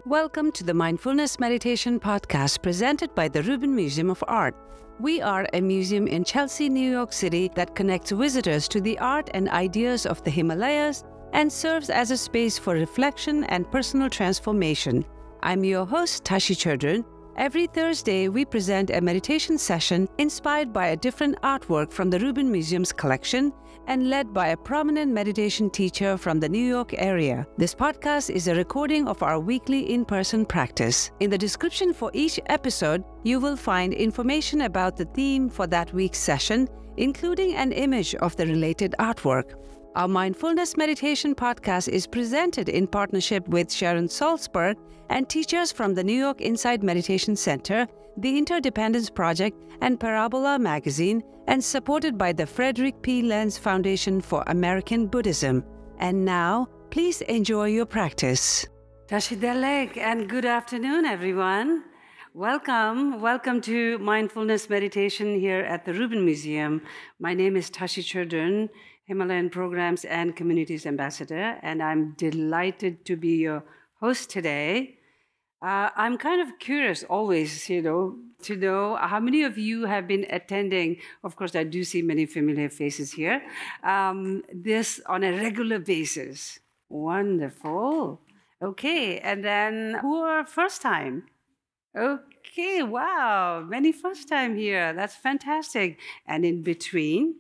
Welcome to the Mindfulness Meditation Podcast presented by the Rubin Museum of Art. We are a museum in Chelsea, New York City that connects visitors to the art and ideas of the Himalayas and serves as a space for reflection and personal transformation. I'm your host, Tashi Chudran. Every Thursday, we present a meditation session inspired by a different artwork from the Rubin Museum's collection and led by a prominent meditation teacher from the New York area. This podcast is a recording of our weekly in-person practice. In the description for each episode, you will find information about the theme for that week's session, including an image of the related artwork. Our Mindfulness Meditation Podcast is presented in partnership with Sharon Salzberg and teachers from the New York Insight Meditation Center, the Interdependence Project, and Parabola Magazine, and supported by the Frederick P. Lenz Foundation for American Buddhism. And now, please enjoy your practice. Tashi Delek, and good afternoon, everyone. Welcome to Mindfulness Meditation here at the Rubin Museum. My name is Tashi Chudran, Himalayan Programs and Communities Ambassador, and I'm delighted to be your host today. I'm kind of curious always, to know how many of you have been attending. Of course, I do see many familiar faces here. This on a regular basis. Wonderful. Okay, and then who are first time? Okay, wow, many first time here. That's fantastic. And in between?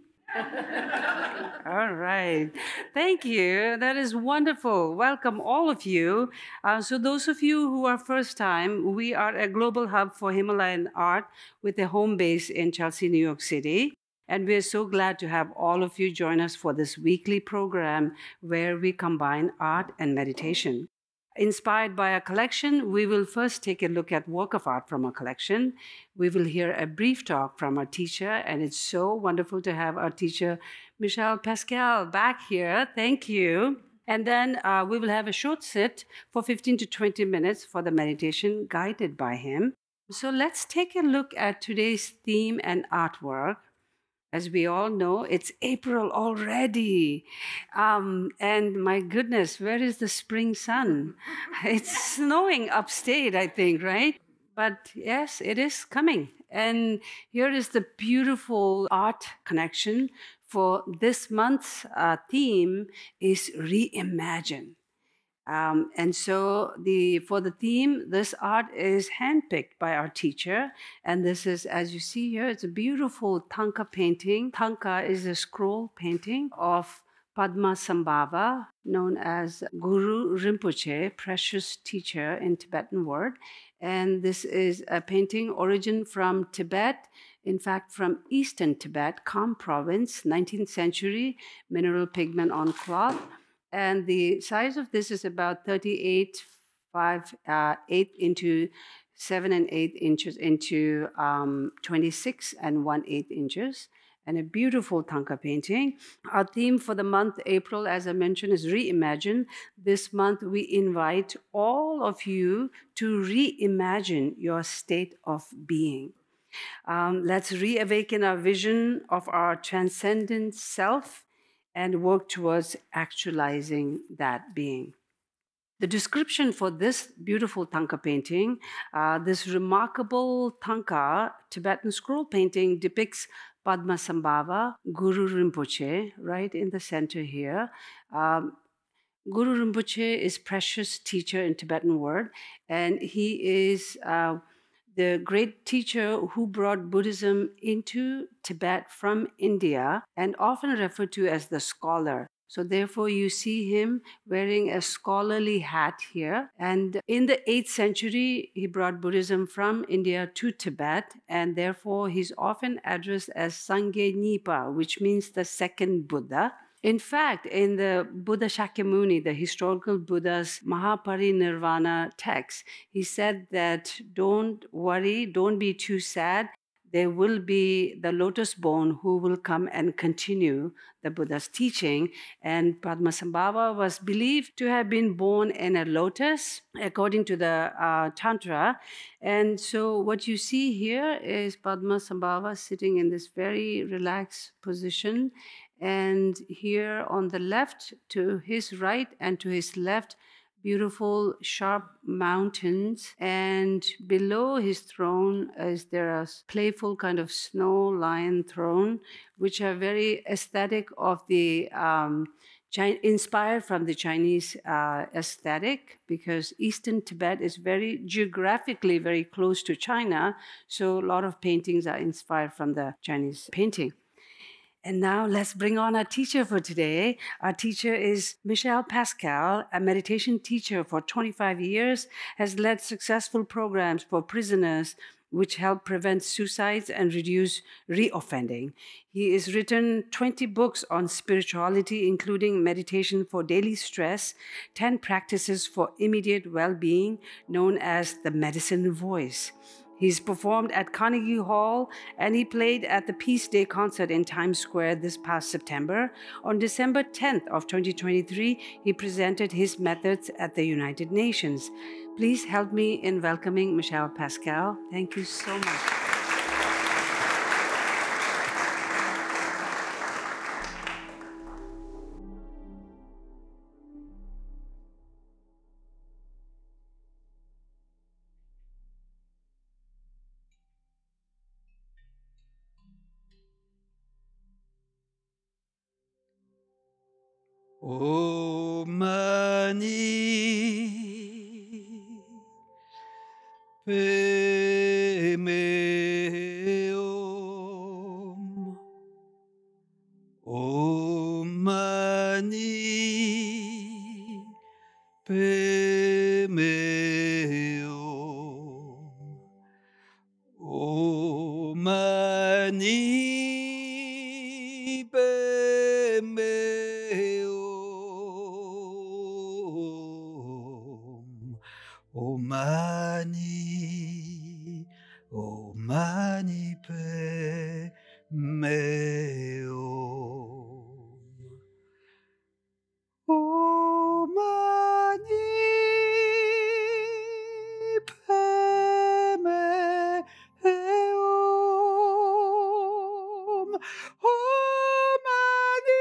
All right. Thank you. That is wonderful. Welcome, all of you. So those of you who are first time, we are a global hub for Himalayan art with a home base in Chelsea, New York City. And we're so glad to have all of you join us for this weekly program where we combine art and meditation. Inspired by a collection, we will first take a look at work of art from a collection. We will hear a brief talk from our teacher, and it's so wonderful to have our teacher, Michel Pascal, back here. Thank you. And then we will have a short sit for 15 to 20 minutes for the meditation guided by him. So let's take a look at today's theme and artwork. As we all know, it's April already. And my goodness, where is the spring sun? It's snowing upstate, I think, right? But yes, it is coming. And here is the beautiful art connection for this month's theme is reimagine. And so for the theme, this art is handpicked by our teacher. And this is, as you see here, it's a beautiful Thangka painting. Thangka is a scroll painting of Padmasambhava, known as Guru Rinpoche, precious teacher in Tibetan word. And this is a painting origin from Tibet, in fact, from eastern Tibet, Kham province, 19th century, mineral pigment on cloth. And the size of this is about 38, 8 into 7 and 8 inches into 26 and 1/8 inches. And a beautiful Thangka painting. Our theme for the month April, as I mentioned, is reimagine. This month, we invite all of you to reimagine your state of being. Let's reawaken our vision of our transcendent self and work towards actualizing that being. The description for this beautiful Thangka painting, this remarkable Thangka Tibetan scroll painting depicts Padmasambhava, Guru Rinpoche, right in the center here. Guru Rinpoche is precious teacher in Tibetan word, and he is the great teacher who brought Buddhism into Tibet from India and often referred to as the scholar. So therefore, you see him wearing a scholarly hat here. And in the 8th century, he brought Buddhism from India to Tibet, and therefore he's often addressed as Sangye Nipa, which means the second Buddha. In fact, in the Buddha Shakyamuni, the historical Buddha's Mahaparinirvana text, he said that don't worry, don't be too sad. There will be the lotus born who will come and continue the Buddha's teaching. And Padmasambhava was believed to have been born in a lotus, according to the Tantra. And so what you see here is Padmasambhava sitting in this very relaxed position. And here on the left, to his right and to his left, beautiful, sharp mountains. And below his throne there are playful kind of snow lion throne, which are very aesthetic of the inspired from the Chinese aesthetic, because Eastern Tibet is very geographically very close to China. So a lot of paintings are inspired from the Chinese painting. And now let's bring on our teacher for today. Our teacher is Michelle Pascal, a meditation teacher for 25 years, has led successful programs for prisoners which help prevent suicides and reduce reoffending. He has written 20 books on spirituality, including Meditation for Daily Stress, 10 Practices for Immediate Well-Being, known as the Medicine Voice. He's performed at Carnegie Hall, and he played at the Peace Day concert in Times Square this past September. On December 10th of 2023, he presented his methods at the United Nations. Please help me in welcoming Michelle Pascal. Thank you so much. O Mani Padme Hum. O Mani Padme Hum. O Mani Padme Hum. O Mani Padme Hum. O Mani Padme Hum. O Mani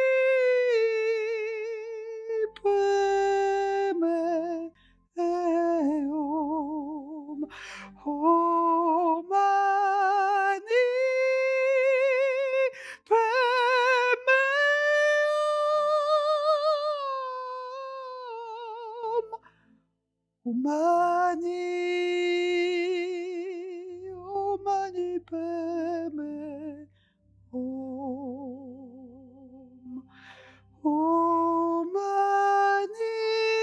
Padme Hum. O Mani Padme Hum. O Mani Padme Hum. O Mani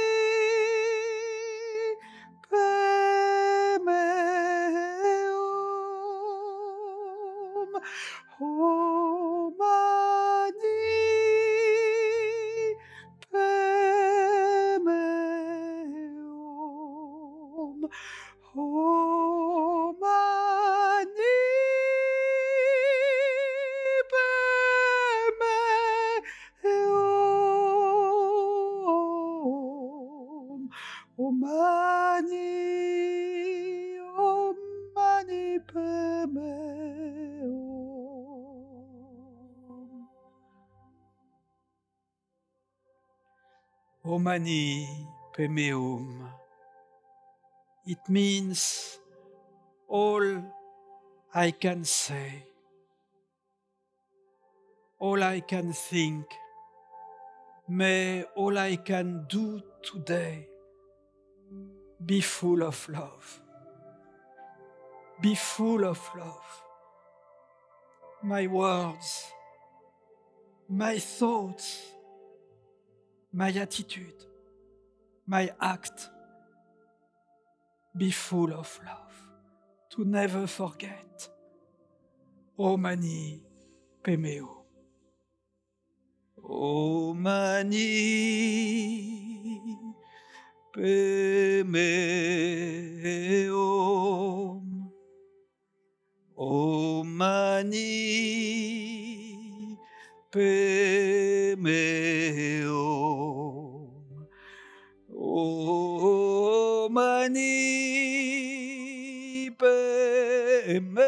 Padme Hum. O Mani Padme Hum. O Mani Padme Hum. O Mani Padme Hum. O Mani Padme Hum. It means all I can say, all I can think, may all I can do today be full of love. Be full of love. My words, my thoughts, my attitude, my act, be full of love. To never forget. O Mani Padme Hum. O Mani Padme Hum. O Mani Padme Hum. O Mani Padme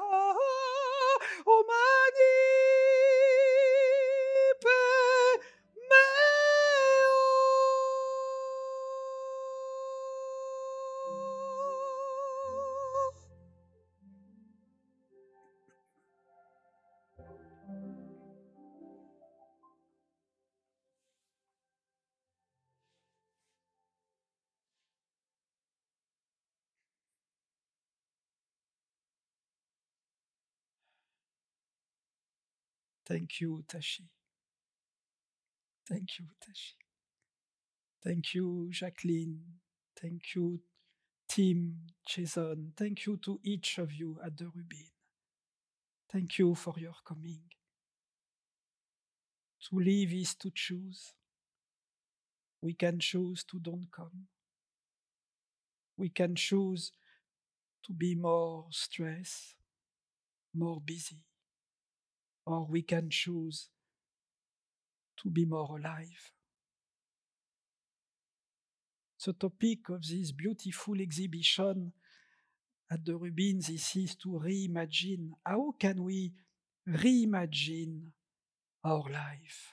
Hum. O Mani Thank you, Tashi. Thank you, Tashi. Thank you, Jacqueline. Thank you, Tim, Jason. Thank you to each of you at the Rubin. Thank you for your coming. To live is to choose. We can choose to don't come. We can choose to be more stressed, more busy. Or we can choose to be more alive. The topic of this beautiful exhibition at the Rubin, this is to reimagine. How can we reimagine our life?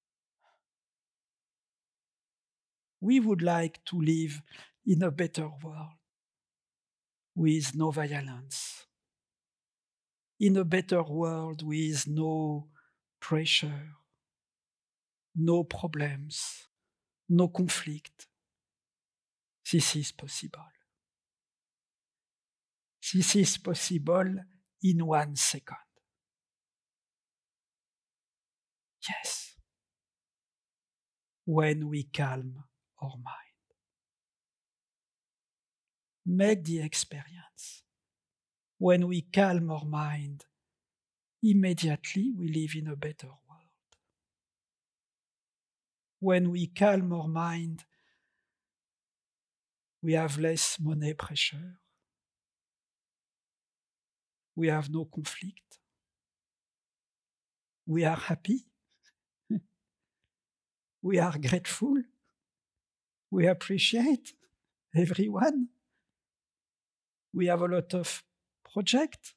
We would like to live in a better world with no violence, in a better world with no pressure, no problems, no conflict. This is possible. This is possible in 1 second. Yes, when we calm our mind. Make the experience. When we calm our mind, immediately we live in a better world. When we calm our mind, we have less money pressure. We have no conflict. We are happy. We are grateful. We appreciate everyone. We have a lot of projects.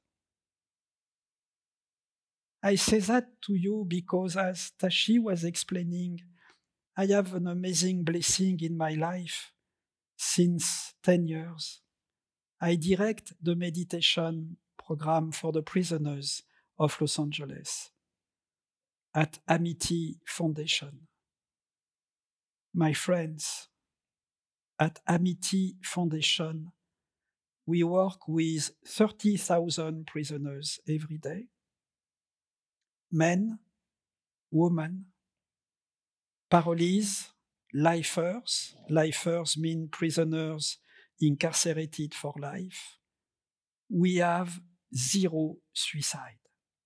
I say that to you because, as Tashi was explaining, I have an amazing blessing in my life since 10 years. I direct the meditation program for the prisoners of Los Angeles at Amity Foundation. My friends, at Amity Foundation, we work with 30,000 prisoners every day. Men, women, parolees, lifers. Lifers mean prisoners incarcerated for life. We have 0 suicide.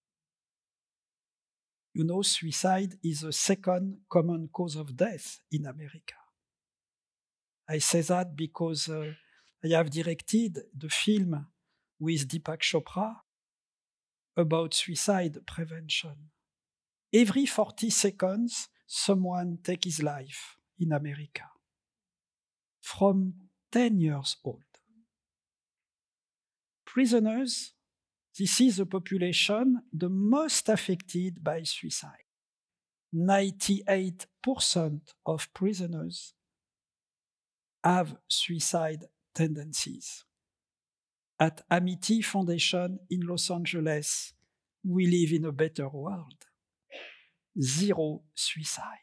You know, suicide is the second common cause of death in America. I say that because I have directed the film with Deepak Chopra about suicide prevention. Every 40 seconds, someone takes his life in America from 10 years old. Prisoners, this is the population the most affected by suicide. 98% of prisoners have suicide tendencies. At Amity Foundation in Los Angeles, we live in a better world. 0 suicide.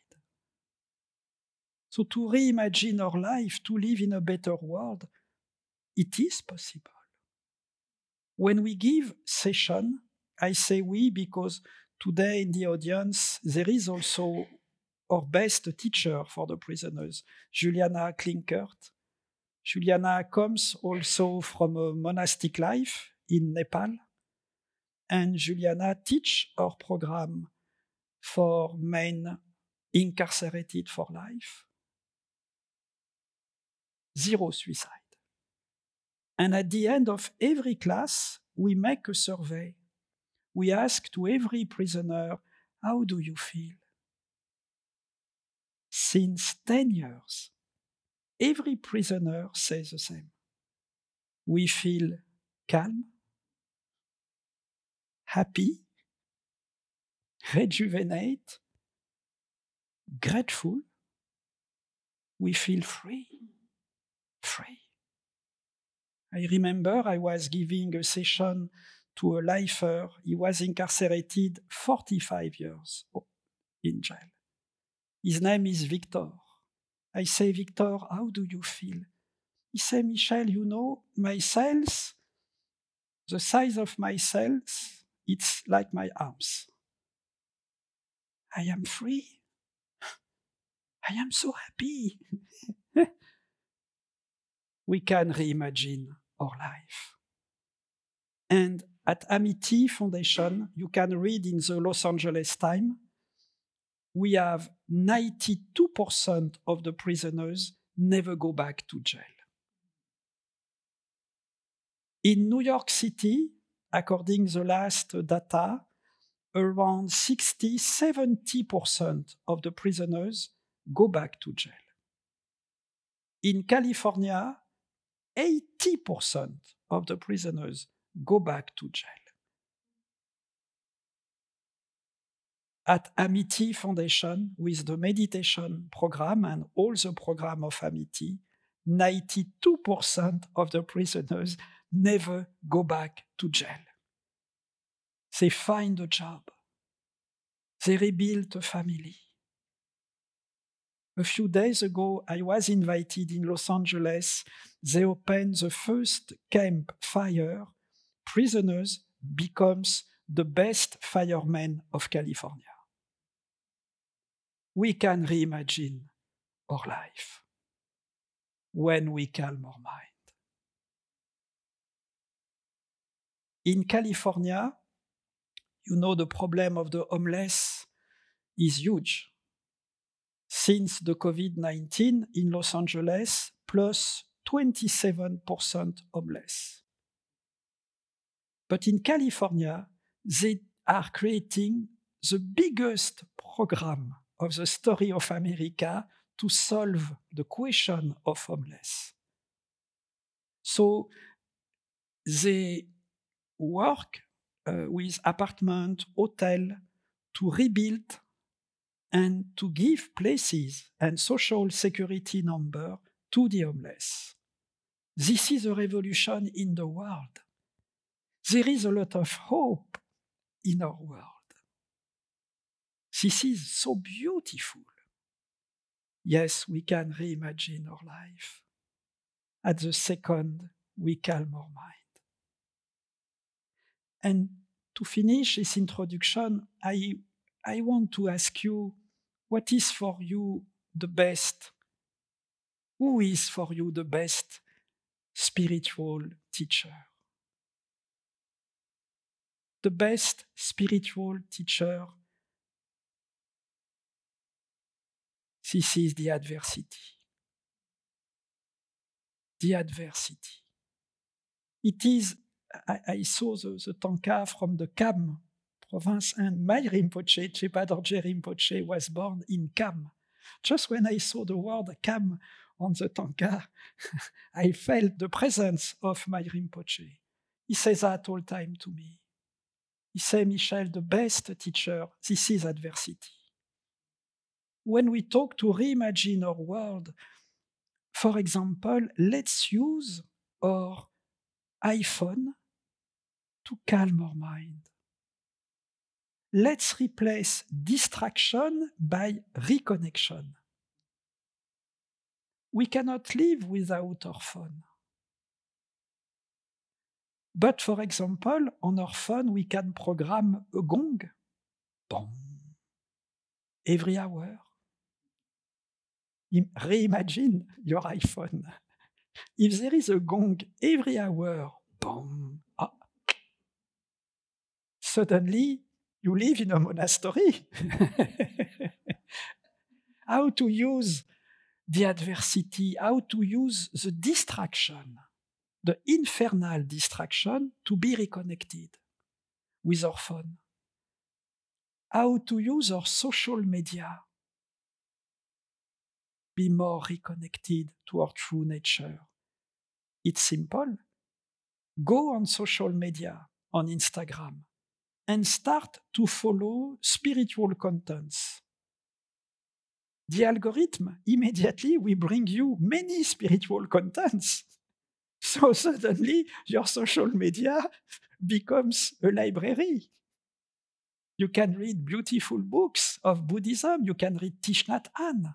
So to reimagine our life, to live in a better world, it is possible. When we give session, I say we because today in the audience, there is also our best teacher for the prisoners, Juliana Klinkert. Juliana comes also from a monastic life in Nepal, and Juliana teach our program for men incarcerated for life. 0 suicide. And at the end of every class, we make a survey. We ask to every prisoner, how do you feel? Since 10 years, every prisoner says the same. We feel calm, happy, rejuvenate, grateful. We feel free. I remember I was giving a session to a lifer. He was incarcerated 45 years in jail. His name is Victor. I say, Victor, how do you feel? He said, Michel, you know, my cells, the size of my cells, it's like my arms. I am free. I am so happy. We can reimagine our life. And at Amity Foundation, you can read in the Los Angeles Times, we have 92% of the prisoners never go back to jail. In New York City, according to the last data, around 60-70% of the prisoners go back to jail. In California, 80% of the prisoners go back to jail. At Amity Foundation, with the meditation program and all the program of Amity, 92% of the prisoners never go back to jail. They find a job. They rebuild a family. A few days ago, I was invited in Los Angeles. They opened the first campfire. Prisoners becomes the best firemen of California. We can reimagine our life when we calm our mind. In California, you know the problem of the homeless is huge. Since the COVID-19 in Los Angeles, plus 27% homeless. But in California, they are creating the biggest program of the story of America to solve the question of homeless. So they work with apartment, hotel to rebuild and to give places and social security number to the homeless. This is a revolution in the world. There is a lot of hope in our world. This is so beautiful. Yes, we can reimagine our life. At the second, we calm our mind. And to finish this introduction, I want to ask you, what is for you the best? Who is for you the best spiritual teacher? The best spiritual teacher, this is the adversity. The adversity. It is, I saw the tanka from the Kham province, and my Rinpoche, Chöpa Dorje Rinpoche, was born in Kham. Just when I saw the word Kham on the tanka, I felt the presence of my Rinpoche. He says that all the time to me. He says, Michel, the best teacher, this is adversity. When we talk to reimagine our world, for example, let's use our iPhone to calm our mind. Let's replace distraction by reconnection. We cannot live without our phone. But for example, on our phone, we can program a gong. Boom. Every hour. Reimagine your iPhone. If there is a gong every hour, boom, suddenly you live in a monastery. How to use the adversity, how to use the distraction, the infernal distraction to be reconnected with our phone. How to use our social media, be more reconnected to our true nature. It's simple. Go on social media, on Instagram, and start to follow spiritual contents. The algorithm immediately will bring you many spiritual contents. So suddenly your social media becomes a library. You can read beautiful books of Buddhism. You can read Thich Nhat Hanh.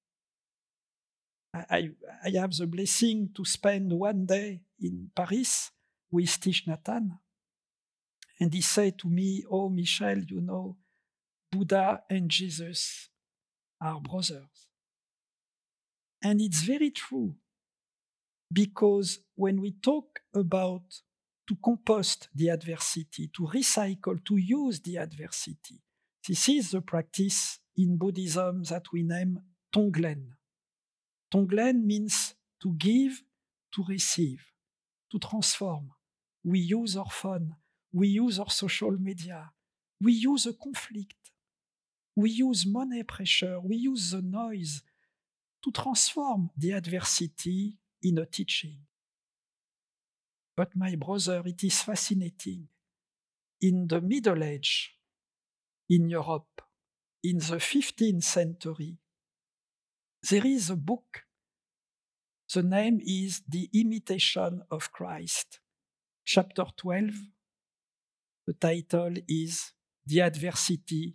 I have the blessing to spend one day in Paris with Thich Nhat Hanh. And he said to me, oh, Michel, you know, Buddha and Jesus are brothers. And it's very true, because when we talk about to compost the adversity, to recycle, to use the adversity, this is the practice in Buddhism that we name Tonglen. Tonglen means to give, to receive, to transform. We use our phone, we use our social media, we use a conflict, we use money pressure, we use the noise to transform the adversity in a teaching. But my brother, it is fascinating. In the Middle Age, in Europe, in the 15th century, there is a book. The name is The Imitation of Christ. Chapter 12, the title is The Adversity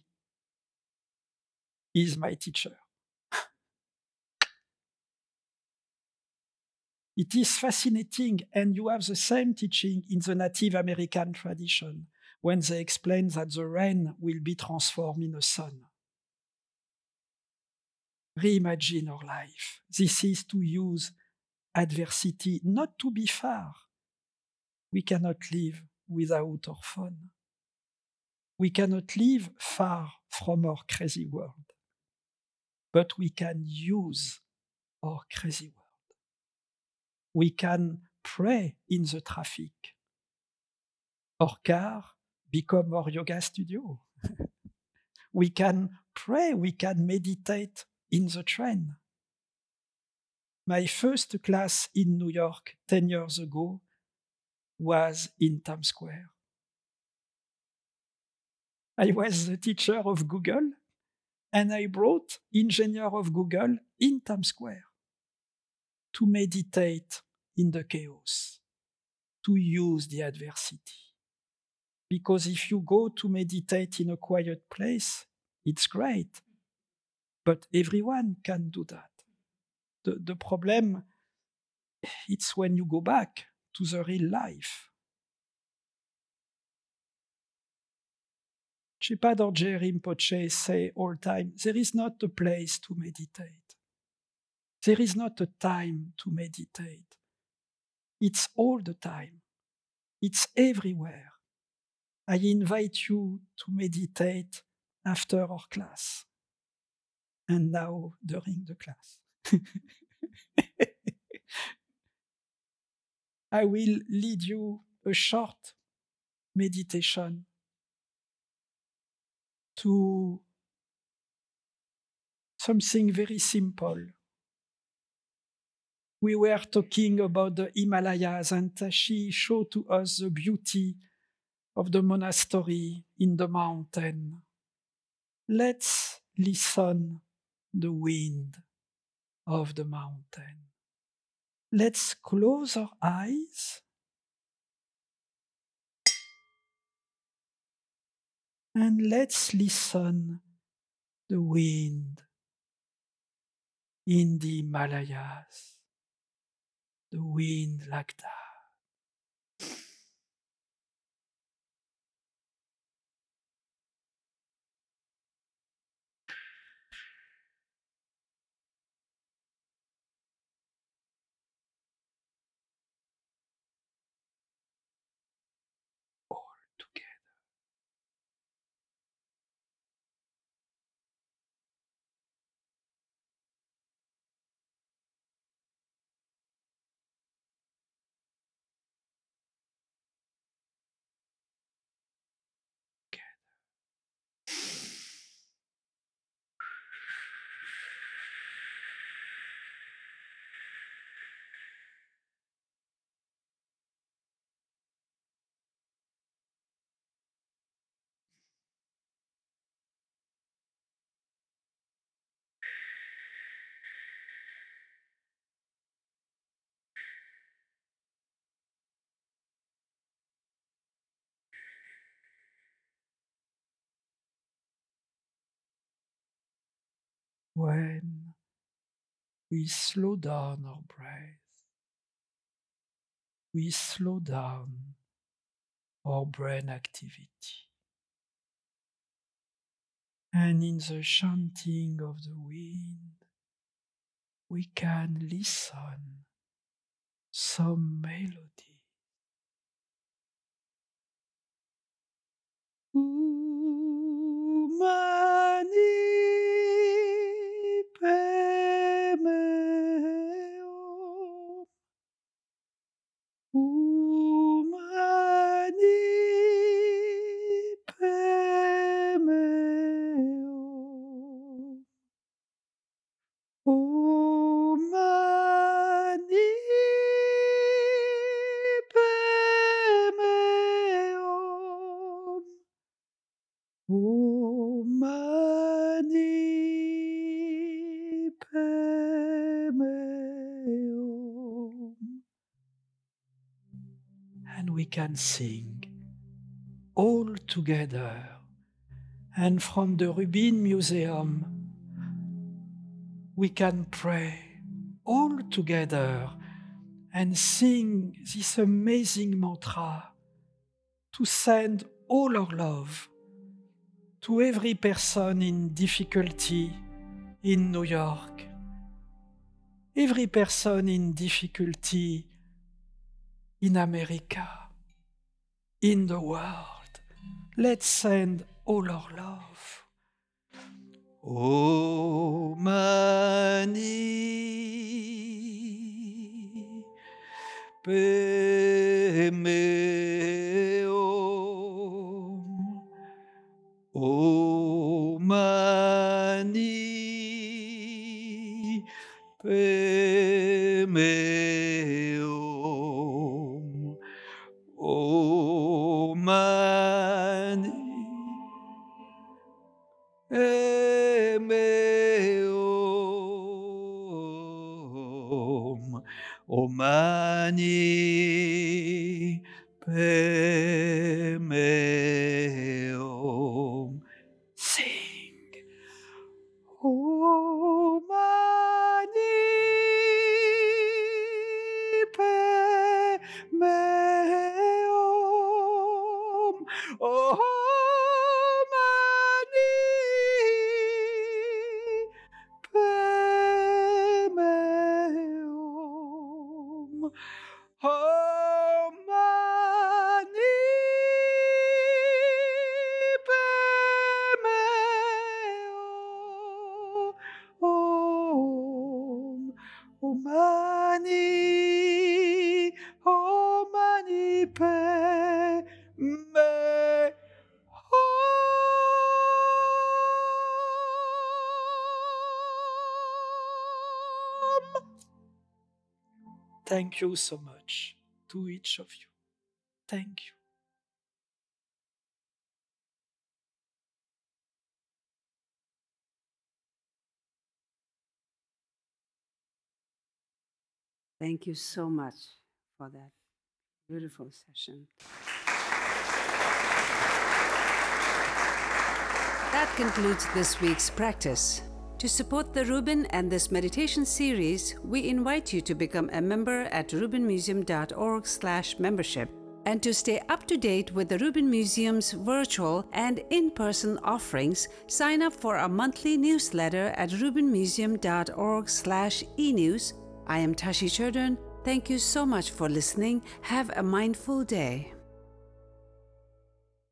is My Teacher. It is fascinating, and you have the same teaching in the Native American tradition, when they explain that the rain will be transformed in a sun. Reimagine our life. This is to use adversity not to be far. We cannot live without our phone. We cannot live far from our crazy world. But we can use our crazy world. We can pray in the traffic. Our car become our yoga studio. We can pray, we can meditate in the train. My first class in New York 10 years ago was in Times Square. I was the teacher of Google, and I brought engineer of Google in Times Square to meditate in the chaos, to use the adversity. Because if you go to meditate in a quiet place, it's great, but everyone can do that. The problem, it's when you go back to the real life. Shripad Dorje Rinpoche say all time, there is not a place to meditate. There is not a time to meditate. It's all the time. It's everywhere. I invite you to meditate after our class, and now during the class. I will lead you a short meditation to something very simple. We were talking about the Himalayas, and Tashi showed to us the beauty of the monastery in the mountain. Let's listen the wind of the mountain. Let's close our eyes and let's listen the wind in the Himalayas. The wind like that. All together. When we slow down our breath, we slow down our brain activity. And in the chanting of the wind, we can listen some melody. Umani pemeo, umani pemeo, umani pemeo. Umani pemeo. And we can sing all together. And from the Rubin Museum, we can pray all together and sing this amazing mantra to send all our love to every person in difficulty in New York, every person in difficulty in America, in the world. Let's send all our love. Omani pemeom, Omani pemeom, Omani pemeom, Omani pemeom. Sing. Omani pemeom, Omani pemeom, Omani pemeom, Omani, Omani pemeom. Thank you so much to each of you. Thank you. Thank you so much for that beautiful session. That concludes this week's practice. To support the Rubin and this meditation series, we invite you to become a member at rubinmuseum.org/membership. And to stay up to date with the Rubin Museum's virtual and in-person offerings, sign up for our monthly newsletter at rubinmuseum.org/e-news. I am Tashi Cherdern. Thank you so much for listening. Have a mindful day.